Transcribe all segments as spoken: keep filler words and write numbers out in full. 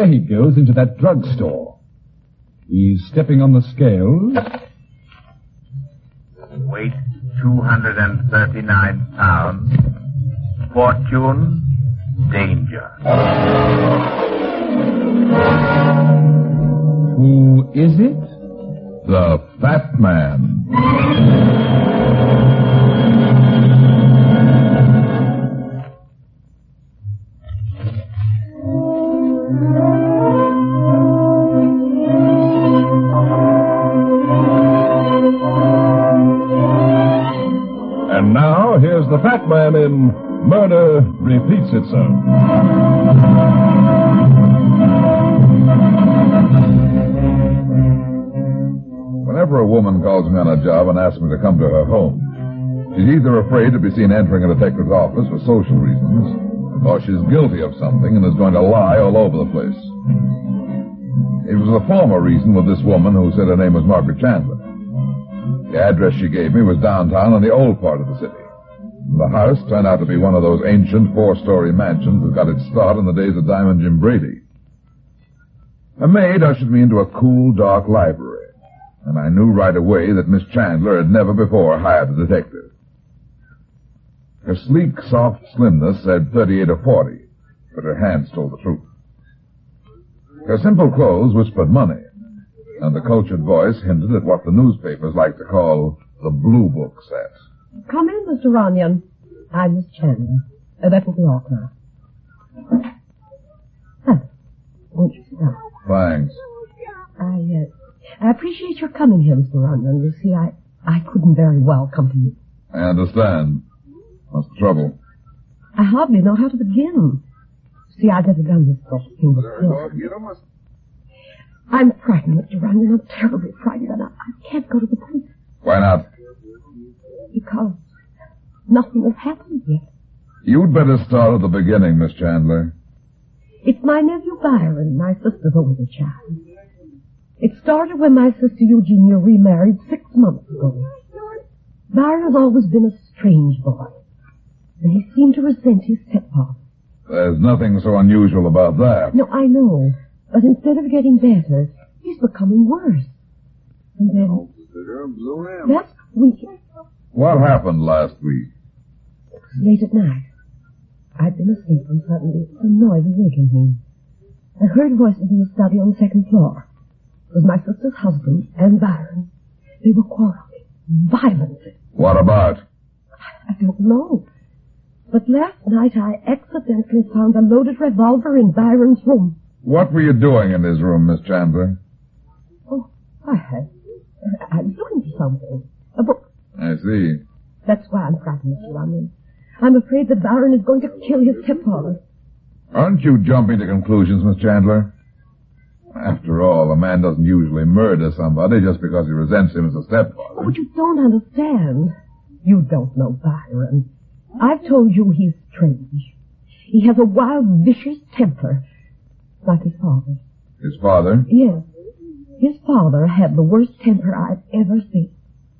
he goes into that drugstore. He's stepping on the scales. Weight two hundred thirty-nine pounds. Fortune, danger. Who is it? The Fat Man. And now, here's the Fat Man in Murder Repeats Itself. Whenever a woman calls me on a job and asks me to come to her home, she's either afraid to be seen entering a detective's office for social reasons, or she's guilty of something and is going to lie all over the place. It was the former reason with this woman who said her name was Margaret Chandler. The address she gave me was downtown in the old part of the city. The house turned out to be one of those ancient four-story mansions that got its start in the days of Diamond Jim Brady. A maid ushered me into a cool, dark library, and I knew right away that Miss Chandler had never before hired a detective. Her sleek, soft slimness said thirty-eight or forty, but her hands told the truth. Her simple clothes whispered money, and the cultured voice hinted at what the newspapers like to call the blue book set. Come in, Mister Runyon. I'm Miss Chandler. Uh, that will be all now. Huh. Won't you sit down? Thanks. I, uh, I appreciate your coming here, Mister Runyon. You see, I, I couldn't very well come to you. I understand. What's the trouble? I hardly know how to begin. See, I've never done this sort of thing before. I'm frightened, Mister Runyon. I'm terribly frightened, and I, I can't go to the police. Why not? Because nothing has happened yet. You'd better start at the beginning, Miss Chandler. It's my nephew Byron, my sister's older child. It started when my sister Eugenia remarried six months ago. Byron's always been a strange boy, and he seemed to resent his stepfather. There's nothing so unusual about that. No, I know, but instead of getting better, he's becoming worse. And then, last week... What happened last week? It was late at night. I'd been asleep when suddenly some noise awakened me. I heard voices in the study on the second floor. It was my sister's husband and Byron. They were quarreling violently. What about? I don't know. But last night I accidentally found a loaded revolver in Byron's room. What were you doing in his room, Miss Chandler? Oh, I had. I was looking for something. A book. I see. That's why I'm frightened, Mister Runyon. I'm afraid that Byron is going to kill his stepfather. Aren't you jumping to conclusions, Miss Chandler? After all, a man doesn't usually murder somebody just because he resents him as a stepfather. Oh, but you don't understand. You don't know Byron. I've told you he's strange. He has a wild, vicious temper, like his father. His father? Yes. His father had the worst temper I've ever seen.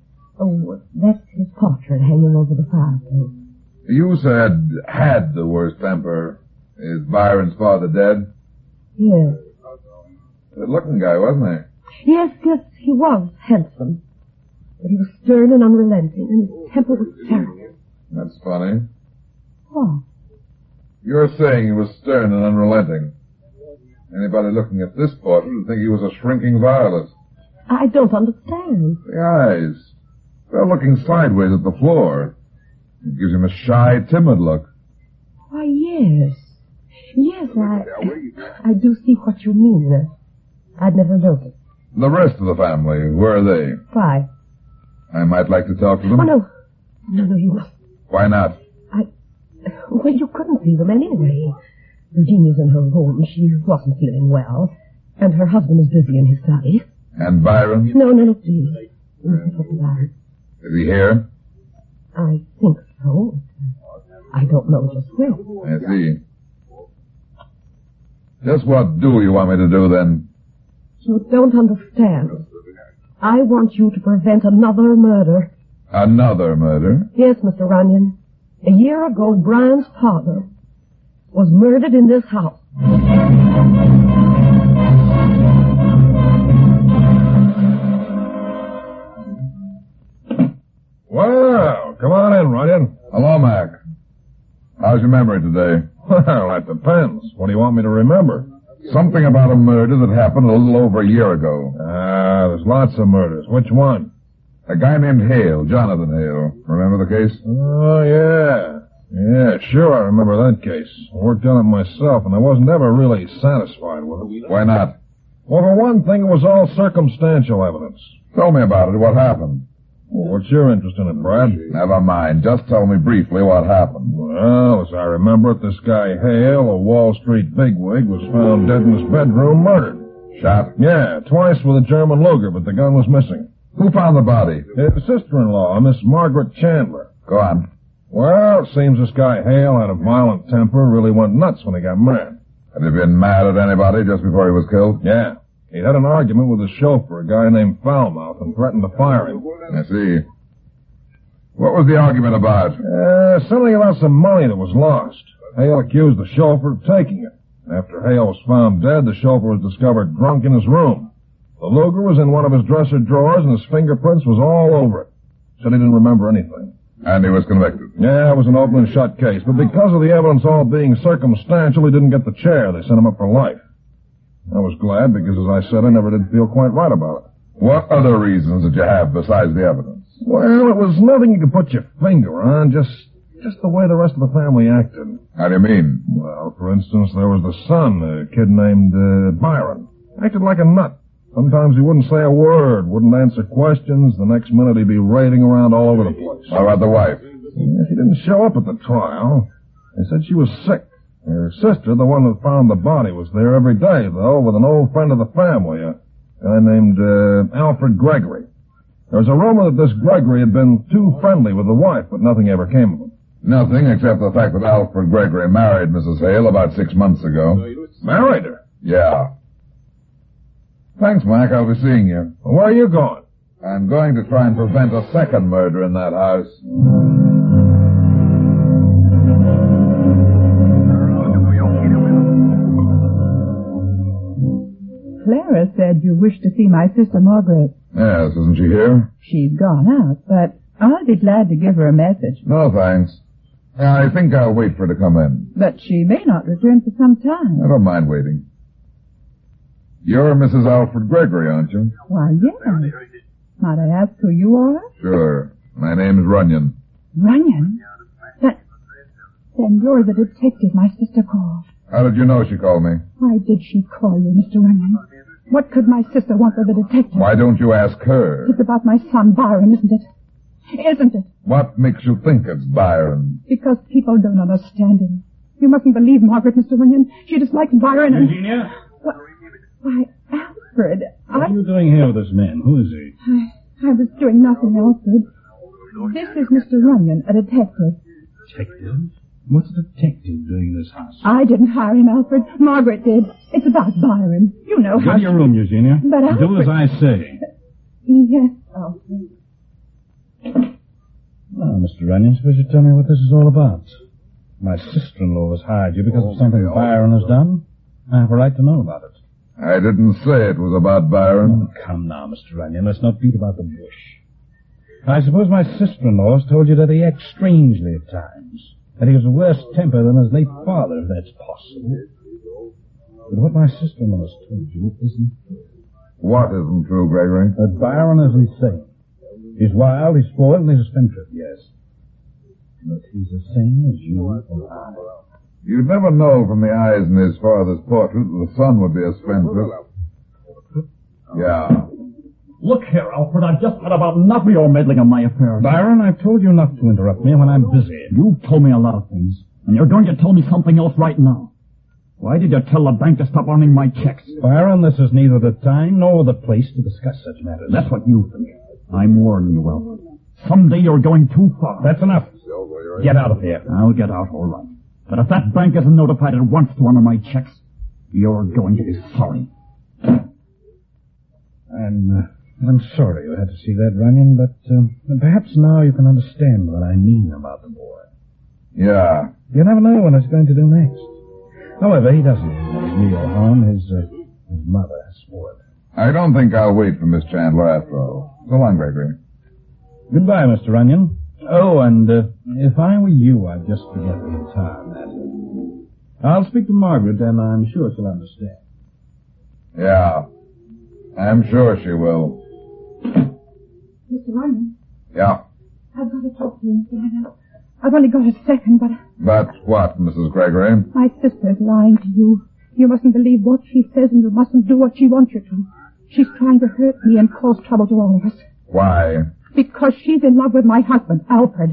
Oh, that's his portrait hanging over the fireplace. You said had the worst temper. Is Byron's father dead? Yes. Good-looking guy, wasn't he? Yes, yes, he was handsome. But he was stern and unrelenting, and his temper was terrible. That's funny. What? You're saying he was stern and unrelenting. Anybody looking at this portrait would think he was a shrinking violet. I don't understand. The eyes. They're looking sideways at the floor. It gives him a shy, timid look. Why, yes. Yes, I... I do see what you mean. I'd never noticed. The rest of the family, where are they? Why? I might like to talk to them. Oh, no. No, no, you mustn't. Why not? I... Well, you couldn't see them anyway. Eugenia's in her room. She wasn't feeling well. And her husband is busy in his study. And Byron? No, no, no, please. You mustn't talk to Byron. Is he here? I think so. I don't know just where. I see. Just what do you want me to do, then? You don't understand. I want you to prevent another murder. Another murder? Yes, Mister Runyon. A year ago, Brian's father was murdered in this house. Well, come on in, Runyon. Hello, Mac. How's your memory today? Well, that depends. What do you want me to remember? Something about a murder that happened a little over a year ago. Ah, there's lots of murders. Which one? A guy named Hale, Jonathan Hale. Remember the case? Oh, yeah. Yeah, sure, I remember that case. I worked on it myself, and I wasn't ever really satisfied with it. Why not? Well, for one thing, it was all circumstantial evidence. Tell me about it. What happened? Well, what's your interest in it, Brad? Never mind. Just tell me briefly what happened. Well, as I remember it, this guy Hale, a Wall Street bigwig, was found dead in his bedroom, murdered. Shot? Yeah, twice with a German Luger, but the gun was missing. Who found the body? His sister-in-law, Miss Margaret Chandler. Go on. Well, it seems this guy Hale had a violent temper, really went nuts when he got mad. Had he been mad at anybody just before he was killed? Yeah. He had an argument with his chauffeur, a guy named Foulmouth, and threatened to fire him. I see. What was the argument about? Uh, something about some money that was lost. Hale accused the chauffeur of taking it. After Hale was found dead, the chauffeur was discovered drunk in his room. The Luger was in one of his dresser drawers, and his fingerprints was all over it. Said he didn't remember anything. And he was convicted. Yeah, it was an open and shut case, but because of the evidence all being circumstantial, he didn't get the chair. They sent him up for life. I was glad because, as I said, I never did feel quite right about it. What other reasons did you have besides the evidence? Well, it was nothing you could put your finger on, just just the way the rest of the family acted. How do you mean? Well, for instance, there was the son, a kid named uh, Byron. Acted like a nut. Sometimes he wouldn't say a word, wouldn't answer questions. The next minute he'd be raiding around all over the place. How about the wife? Yeah, she didn't show up at the trial. They said she was sick. Her sister, the one that found the body, was there every day, though, with an old friend of the family, a guy named uh, Alfred Gregory. There was a rumor that this Gregory had been too friendly with the wife, but nothing ever came of it. Nothing except the fact that Alfred Gregory married Missus Hale about six months ago. Married her? Yeah. Thanks, Mac. I'll be seeing you. Well, where are you going? I'm going to try and prevent a second murder in that house. Clara said you wished to see my sister Margaret. Yes, isn't she here? She's gone out, but I'll be glad to give her a message. No, thanks. I think I'll wait for her to come in. But she may not return for some time. I don't mind waiting. You're Missus Alfred Gregory, aren't you? Why, yes. Might I ask who you are? Sure. My name's Runyon. Runyon? That... Then you're the detective my sister called. How did you know she called me? Why did she call you, Mister Runyon? What could my sister want with the detective? Why don't you ask her? It's about my son, Byron, isn't it? Isn't it? What makes you think it's Byron? Because people don't understand him. You mustn't believe Margaret, Mister Runyon. She dislikes Byron and... Eugenia? What? Why, Alfred, What I... are you doing here with this man? Who is he? I, I was doing nothing, Alfred. This is Mister Runyon, a detective. Detective? What's a detective doing in this house? I didn't hire him, Alfred. Margaret did. It's about Byron. You know Go how... to your room, Eugenia. But Do as Alfred- I say. Yes, Alfred. Well, Mister Runyon, suppose you tell me what this is all about. My sister-in-law has hired you because of something Byron has done. I have a right to know about it. I didn't say it was about Byron. Oh, come now, Mister Runyon. Let's not beat about the bush. I suppose my sister-in-law has told you that he acts strangely at times. That he has a worse temper than his late father, if that's possible. But what my sister-in-law has told you isn't true. What isn't true, Gregory? That Byron is insane. He's wild, he's spoiled, and he's a spendthrift, yes. But he's the same as you and I. You'd never know from the eyes in his father's portrait that the son would be a spendthrift. Yeah. Look here, Alfred, I've just had about enough of your meddling in my affairs. Byron, I've told you not to interrupt me when I'm busy. You've told me a lot of things, and you're going to tell me something else right now. Why did you tell the bank to stop earning my checks? Byron, this is neither the time nor the place to discuss such matters. That's what you think. I'm warning you, Alfred. Someday you're going too far. That's enough. Get out of here. I'll get out, all right. But if that bank isn't notified at once to honor my checks, you're going to be sorry. I'm, uh, I'm sorry you had to see that, Runyon, but uh, perhaps now you can understand what I mean about the boy. Yeah. You never know what he's going to do next. However, he doesn't mean any real harm. His uh, His mother has spoiled him. I don't think I'll wait for Miss Chandler after all. So long, Gregory. Goodbye, Mister Runyon. Oh, and uh, if I were you, I'd just forget the entire matter. I'll speak to Margaret, and I'm sure she'll understand. Yeah, I'm sure she will. Mister Runyon, Yeah. I've got to talk to you, Mister Runyon. I've only got a second, but But what, Missus Gregory? my sister's lying to you. You mustn't believe what she says, and you mustn't do what she wants you to. She's trying to hurt me and cause trouble to all of us. Why? Because she's in love with my husband, Alfred.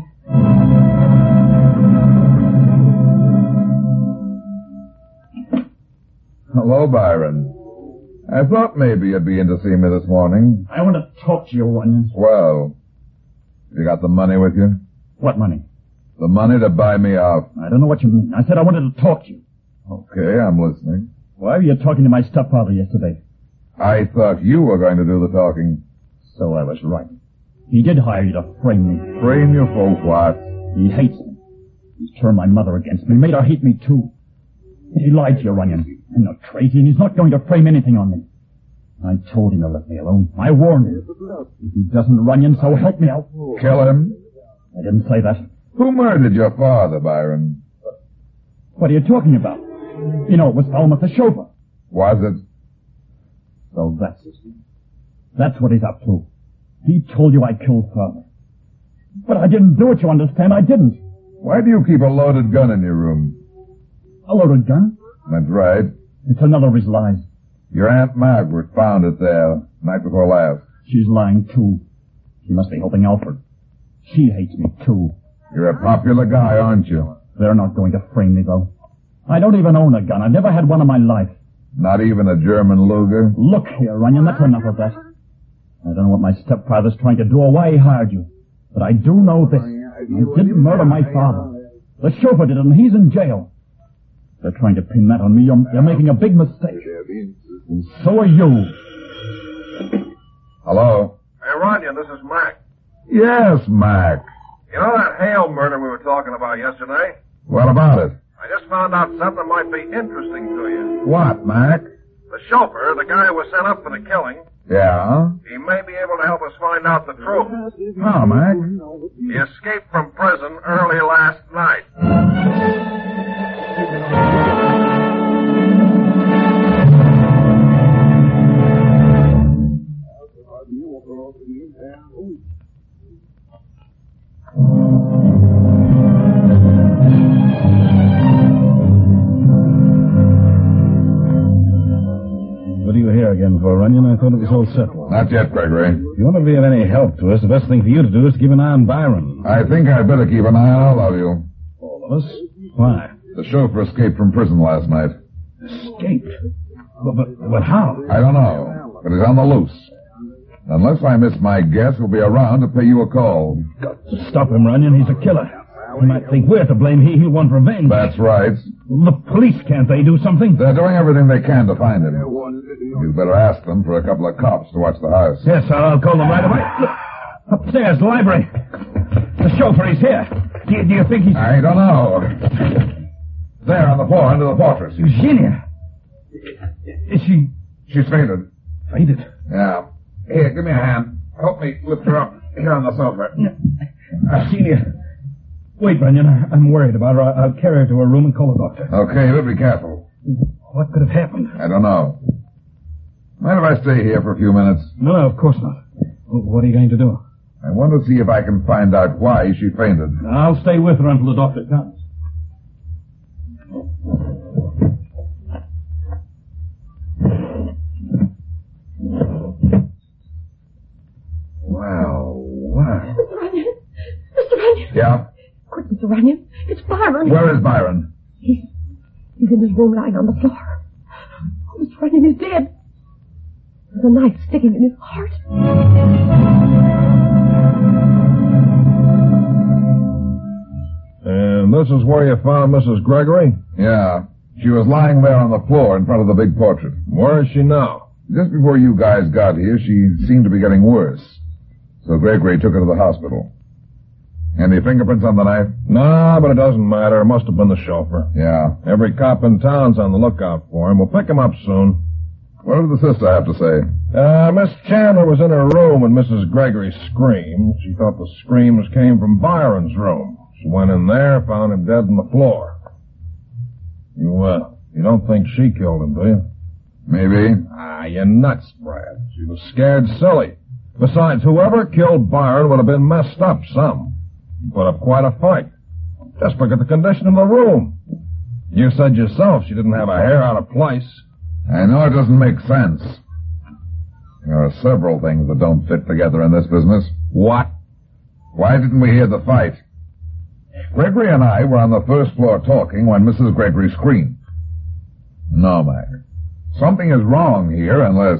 Hello, Byron. I thought maybe you'd be in to see me this morning. I want to talk to you, Runyon. Well, you got the money with you? What money? The money to buy me out. I don't know what you mean. I said I wanted to talk to you. Okay, I'm listening. Why were you talking to my stepfather yesterday? I thought you were going to do the talking. So I was right. He did hire you to frame me. Frame you for what? He hates me. He's turned my mother against me, made her hate me too. He lied to you, Runyon. I'm not crazy, and he's not going to frame anything on me. I told him to let me alone. I warned him. If he doesn't, Runyon, so help me out. Kill him? I didn't say that. Who murdered your father, Byron? What are you talking about? You know, it was Falmouth the chauffeur. Was it? So that's it. That's what he's up to. He told you I killed Father. But I didn't do it, you understand? I didn't. Why do you keep a loaded gun in your room? A loaded gun? That's right. It's another of his lies. Your Aunt Margaret found it there, night before last. She's lying, too. She must be helping Alfred. She hates me, too. You're a popular guy, aren't you? They're not going to frame me, though. I don't even own a gun. I've never had one in my life. Not even a German Luger? Look here, Runyon, that's enough of that. I don't know what my stepfather's trying to do or why he hired you. But I do know this. You didn't murder my father. The chauffeur did it, and he's in jail. They're trying to pin that on me. You're, you're making a big mistake. And so are you. Hello? Hey, Runyon, this is Mac. Yes, Mac. You know that Hale murder we were talking about yesterday? What about it? I just found out something that might be interesting to you. What, Mac? The chauffeur, the guy who was sent up for the killing, Yeah? he may be able to help us find out the truth. How, Mac? He escaped from prison early last night. What are you here again for, Runyon? I thought it was all settled. Not yet, Gregory. If you want to be of any help to us, the best thing for you to do is to keep an eye on Byron. I think I'd better keep an eye on all of you. All of us? Why? The chauffeur escaped from prison last night. Escaped? But, but, but how? I don't know, but he's on the loose. Unless I miss my guess, he'll be around to pay you a call. Got to stop him, Runyon. He's a killer. He might think we're to blame. He, he'll want revenge. That's right. The police, can't they do something? They're doing everything they can to find him. You'd better ask them for a couple of cops to watch the house. Yes, I'll call them right away. Look, upstairs, the library. The chauffeur, he's here. Do you, do you think he's... I don't know. There on the floor under the portress. Eugenia. Is she... She's fainted. Fainted? Yeah. Here, give me a hand. Help me lift her up here on the sofa. Eugenia. Wait, Runyon. I- I'm worried about her. I- I'll carry her to her room and call the doctor. Okay, but be careful. What could have happened? I don't know. Mind if I stay here for a few minutes? No, no, of course not. Well, what are you going to do? I want to see if I can find out why she fainted. I'll stay with her until the doctor comes. Wow, wow. Mister Runyon! Mister Runyon! Yeah? Quick, Mister Runyon. It's Byron. Where is Byron? He's, he's in his room lying on the floor. Oh, Mister Runyon is dead. There's a knife sticking in his heart. And this is where you found Missus Gregory? Yeah. She was lying there on the floor in front of the big portrait. Where is she now? Just before you guys got here, she seemed to be getting worse. So Gregory took her to the hospital. Any fingerprints on the knife? Nah, but it doesn't matter. It must have been the chauffeur. Yeah. Every cop in town's on the lookout for him. We'll pick him up soon. What did the sister have to say? Uh, Miss Chandler was in her room when Missus Gregory screamed. She thought the screams came from Byron's room. She went in there, found him dead on the floor. You, uh, you don't think she killed him, do you? Maybe. Ah, you're nuts, Brad. She was scared silly. Besides, whoever killed Byron would have been messed up some. He put up quite a fight. Just look at the condition of the room. You said yourself she didn't have a hair out of place. I know it doesn't make sense. There are several things that don't fit together in this business. What? Why didn't we hear the fight? Gregory and I were on the first floor talking when Missus Gregory screamed. No, Mac. Something is wrong here unless...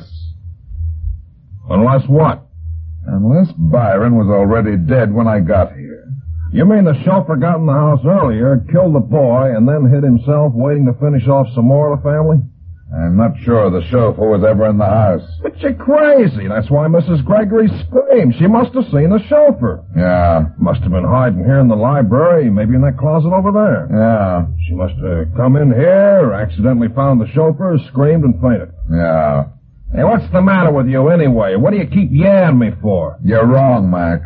Unless what? Unless Byron was already dead when I got here. You mean the chauffeur got in the house earlier, killed the boy, and then hid himself waiting to finish off some more of the family? I'm not sure the chauffeur was ever in the house. But you're crazy. That's why Missus Gregory screamed. She must have seen the chauffeur. Yeah. Must have been hiding here in the library, maybe in that closet over there. Yeah. She must have come in here, accidentally found the chauffeur, screamed, and fainted. Yeah. Hey, what's the matter with you anyway? What do you keep yamming me for? You're wrong, Mac.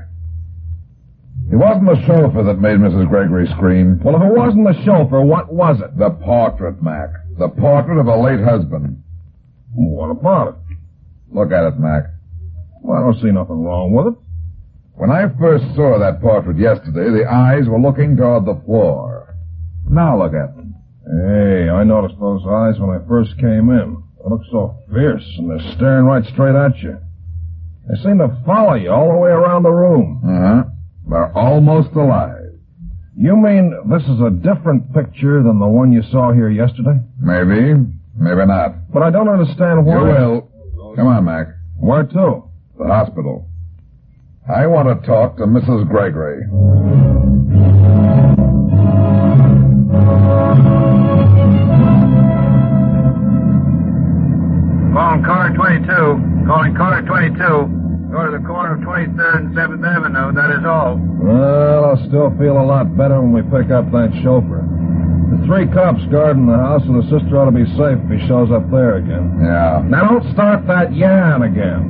It wasn't the chauffeur that made Missus Gregory scream. Well, if it wasn't the chauffeur, what was it? The portrait, Mac. The portrait of a late husband. What about it? Look at it, Mac. Well, I don't see nothing wrong with it. When I first saw that portrait yesterday, the eyes were looking toward the floor. Now look at them. Hey, I noticed those eyes when I first came in. They look so fierce, and they're staring right straight at you. They seem to follow you all the way around the room. Uh-huh. They're almost alive. You mean this is a different picture than the one you saw here yesterday? Maybe. Maybe not. But I don't understand why... You will. Come on, Mac. Where to? The hospital. I want to talk to Missus Gregory. Calling car twenty-two. Calling car twenty-two. Go to the corner of twenty-third and seventh Avenue, that is all. Well, I'll still feel a lot better when we pick up that chauffeur. The three cops guarding the house, and the sister ought to be safe if he shows up there again. Yeah. Now, don't start that yarn again.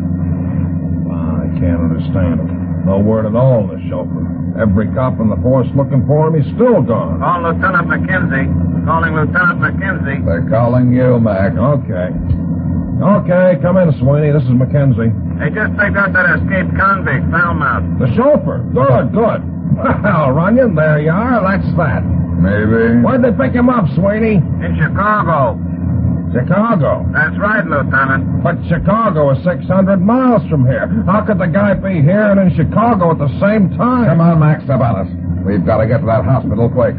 I can't understand him. No word at all in the chauffeur. Every cop in the force looking for him, he's still gone. Call Lieutenant McKenzie. Calling Lieutenant McKenzie. They're calling you, Mac. Okay. Okay, come in, Sweeney. This is McKenzie. They just picked up that escaped convict, Falmouth. The chauffeur. Good, good. Well, Runyon, there you are. That's that. Maybe. Where'd they pick him up, Sweeney? In Chicago. Chicago. That's right, Lieutenant. But Chicago is six hundred miles from here. How could the guy be here and in Chicago at the same time? Come on, Mac, step on us. We've got to get to that hospital quick.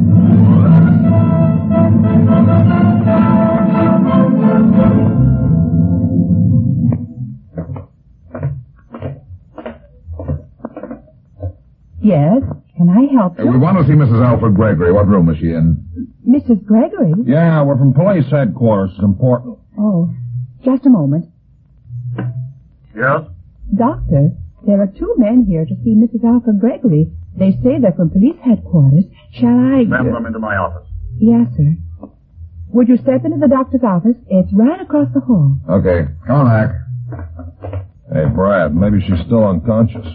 Yes? Can I help Uh, you? we want to see Missus Alfred Gregory. What room is she in? Missus Gregory? Yeah, we're from police headquarters. It's important. Oh, just a moment. Yes? Doctor, there are two men here to see Missus Alfred Gregory. They say they're from police headquarters. Shall I... Send them into my office. Yes, sir. Would you step into the doctor's office? It's right across the hall. Okay. Come on, Mac. Hey, Brad, maybe she's still unconscious.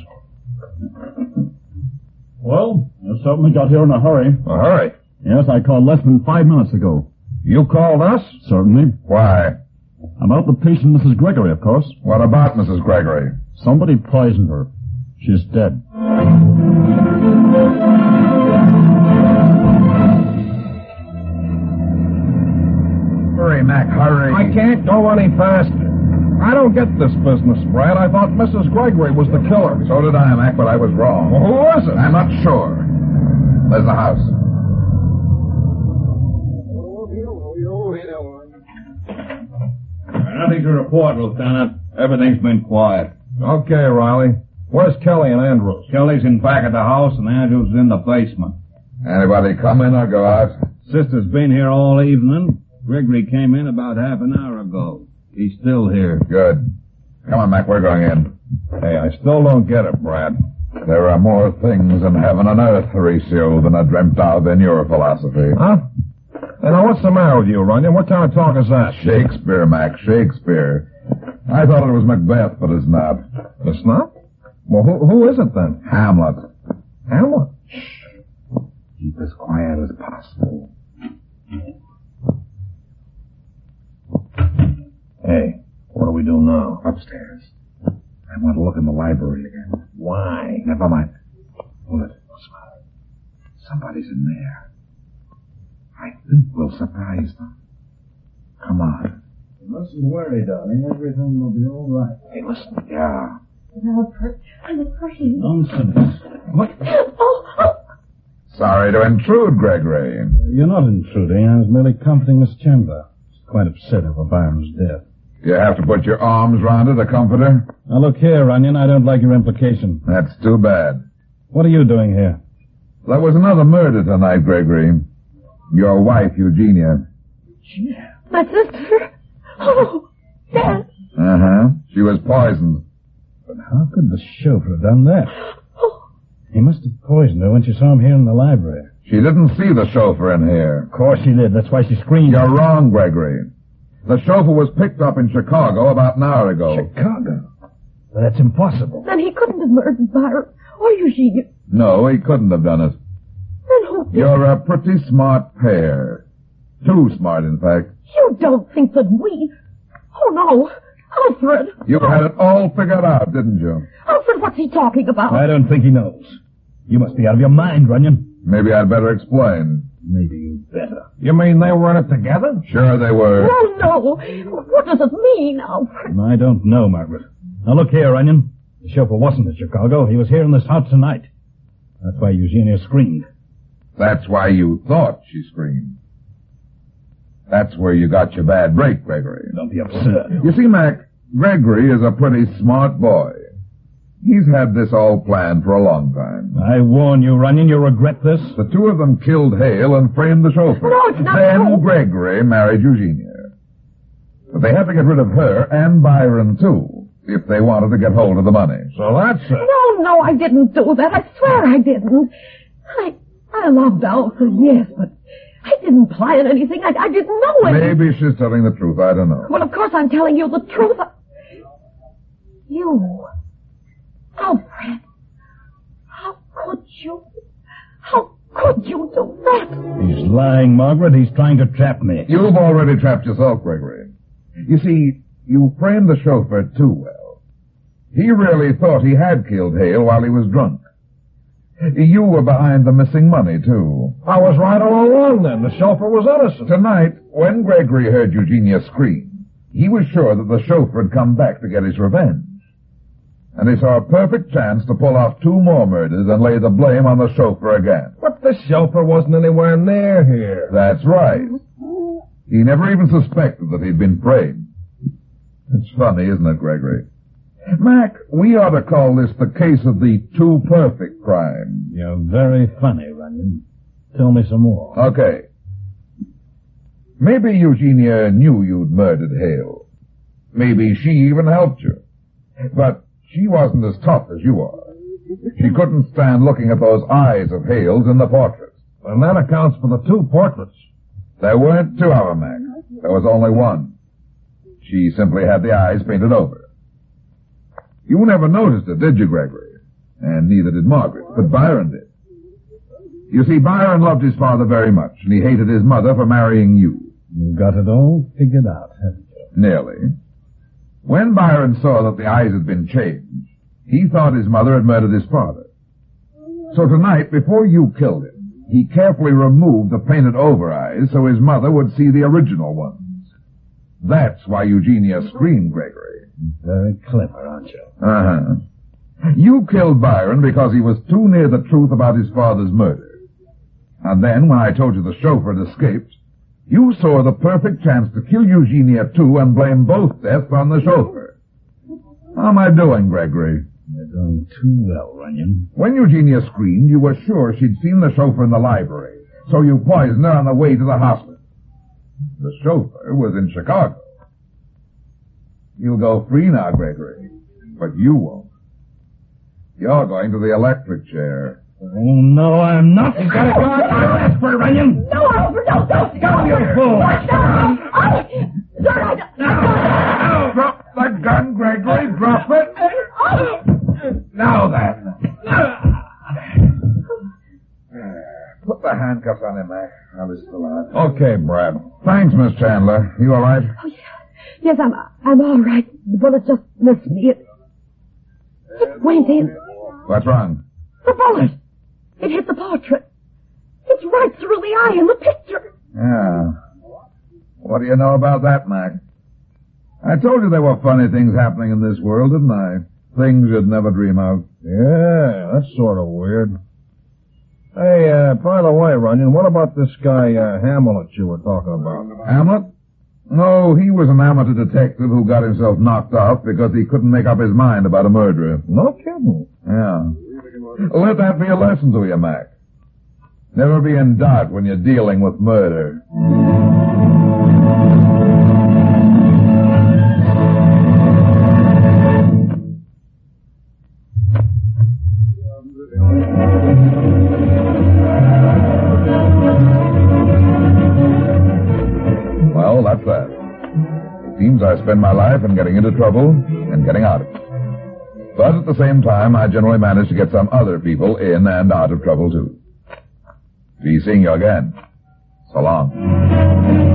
Well, you certainly got here in a hurry. A hurry. Yes, I called less than five minutes ago. You called us? Certainly. Why? About the patient, Missus Gregory, of course. What about Missus Gregory? Somebody poisoned her. She's dead. Hurry, Mac, hurry. I can't go any faster. I don't get this business, Brad. I thought Missus Gregory was the killer. So did I, Mac, but I was wrong. Well, who is it? I'm not sure. There's the house. Nothing to report, Lieutenant. Everything's been quiet. Okay, Riley. Where's Kelly and Andrews? Kelly's in back of the house, and Andrews is in the basement. Anybody come in or go out? Sister's been here all evening. Gregory came in about half an hour ago. He's still here. Good. Come on, Mac, we're going in. Hey, I still don't get it, Brad. There are more things in heaven and earth, Horatio, than I dreamt of in your philosophy. Huh? Hey, now, what's the matter with you, Runyon? What kind of talk is that? Shakespeare, Mac, Shakespeare. I thought it was Macbeth, but it's not. It's not? Well, who, who is it then? Hamlet. Hamlet? Keep as quiet as possible. Hey, what do we do now? Upstairs. I want to look in the library again. Why? Never mind. Hold it. Somebody's in there. I think we'll surprise them. Come on. You mustn't worry, darling. Everything will be all right. Hey, listen. Yeah. Alfred, I'm afraid. Nonsense. What? Oh, oh. Sorry to intrude, Gregory. You're not intruding. I was merely comforting Miss Chandler. She's quite upset over Byron's death. You have to put your arms round her to comfort her? Now, look here, Runyon. I don't like your implication. That's too bad. What are you doing here? There was another murder tonight, Gregory. Your wife, Eugenia. My sister. Oh, Dad. Uh-huh. She was poisoned. But how could the chauffeur have done that? Oh. He must have poisoned her when she saw him here in the library. She didn't see the chauffeur in here. Of course she did. That's why she screamed. You're wrong, Gregory. The chauffeur was picked up in Chicago about an hour ago. Chicago? That's impossible. Then he couldn't have murdered Byron or Eugenia. No, he couldn't have done it. Then who did? You're a pretty smart pair. Too smart, in fact. You don't think that we... Oh, no. Alfred. You had it all figured out, didn't you? Alfred, what's he talking about? I don't think he knows. You must be out of your mind, Runyon. Maybe I'd better explain. Maybe you better. You mean they were in it together? Sure they were. Oh, no. What does it mean, Alfred? I don't know, Margaret. Now, look here, Runyon. The chauffeur wasn't in Chicago. He was here in this house tonight. That's why Eugenia screamed. That's why you thought she screamed. That's where you got your bad break, Gregory. Don't be absurd. You see, Mac, Gregory is a pretty smart boy. He's had this all planned for a long time. I warn you, Runyon, you'll regret this. The two of them killed Hale and framed the chauffeur. No, it's not Then true. Gregory married Eugenia. But they had to get rid of her and Byron, too, if they wanted to get hold of the money. So that's it. No, no, I didn't do that. I swear I didn't. I, I loved Alfred, yes, but I didn't plan anything. I, I didn't know anything. Maybe she's telling the truth. I don't know. Well, of course I'm telling you the truth. I... You... Alfred, how could you? How could you do that? He's lying, Margaret. He's trying to trap me. You've already trapped yourself, Gregory. You see, you framed the chauffeur too well. He really thought he had killed Hale while he was drunk. You were behind the missing money, too. I was right all along then. The chauffeur was innocent. Tonight, when Gregory heard Eugenia scream, he was sure that the chauffeur had come back to get his revenge. And he saw a perfect chance to pull off two more murders and lay the blame on the chauffeur again. But the chauffeur wasn't anywhere near here. That's right. He never even suspected that he'd been framed. It's funny, isn't it, Gregory? Mac, we ought to call this the case of the two perfect crimes. You're very funny, Runyon. Tell me some more. Okay. Maybe Eugenia knew you'd murdered Hale. Maybe she even helped you. But she wasn't as tough as you are. She couldn't stand looking at those eyes of Hale's in the portrait. And that accounts for the two portraits. There weren't two of them, Mac. There was only one. She simply had the eyes painted over. You never noticed it, did you, Gregory? And neither did Margaret, but Byron did. You see, Byron loved his father very much, and he hated his mother for marrying you. You've got it all figured out, haven't you? Nearly. When Byron saw that the eyes had been changed, he thought his mother had murdered his father. So tonight, before you killed him, he carefully removed the painted over eyes so his mother would see the original ones. That's why Eugenia screamed, Gregory. Very clever, aren't you? Uh-huh. You killed Byron because he was too near the truth about his father's murder. And then, when I told you the chauffeur had escaped, you saw the perfect chance to kill Eugenia, too, and blame both deaths on the chauffeur. How am I doing, Gregory? You're doing too well, Runyon. When Eugenia screamed, you were sure she'd seen the chauffeur in the library, so you poisoned her on the way to the hospital. The chauffeur was in Chicago. You'll go free now, Gregory, but you won't. You're going to the electric chair. Oh, no, I'm not. He's got a gun. I'll ask for it, Runyon. No, Alfred, no, don't. Go, you fool. No, I, sir, I don't. Now, drop the gun, Gregory. Drop it. Now then. Put the handcuffs on him, Mac. I'll be still alive. Okay, Brad. Thanks, Miss Chandler. You all right? Oh, yes. Yes, I'm, I'm all right. The bullet just missed me. It, it went in. What's wrong? The bullet. It hit the portrait. It's right through the eye in the picture. Yeah. What do you know about that, Mac? I told you there were funny things happening in this world, didn't I? Things you'd never dream of. Yeah, that's sort of weird. Hey, uh, by the way, Runyon, what about this guy, uh, Hamlet you were talking about? Hamlet? No, he was an amateur detective who got himself knocked off because he couldn't make up his mind about a murderer. No kidding. Yeah. Let that be a lesson to you, Mac. Never be in doubt when you're dealing with murder. Well, that's that. It seems I spend my life in getting into trouble and getting out of it. But at the same time, I generally manage to get some other people in and out of trouble, too. Be seeing you again. So long.